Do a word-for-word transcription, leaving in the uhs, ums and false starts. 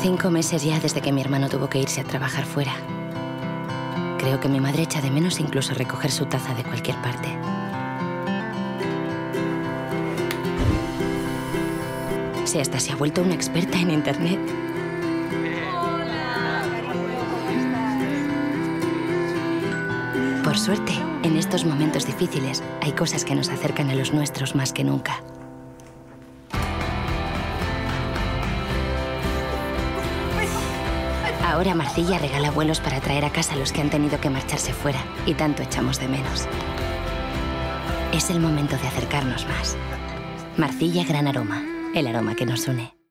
Cinco meses ya desde que mi hermano tuvo que irse a trabajar fuera. Creo que mi madre echa de menos incluso recoger su taza de cualquier parte. Si hasta se ha vuelto una experta en Internet. Por suerte, en estos momentos difíciles hay cosas que nos acercan a los nuestros más que nunca. Ahora Marcilla regala vuelos para traer a casa a los que han tenido que marcharse fuera y tanto echamos de menos. Es el momento de acercarnos más. Marcilla Gran Aroma, el aroma que nos une.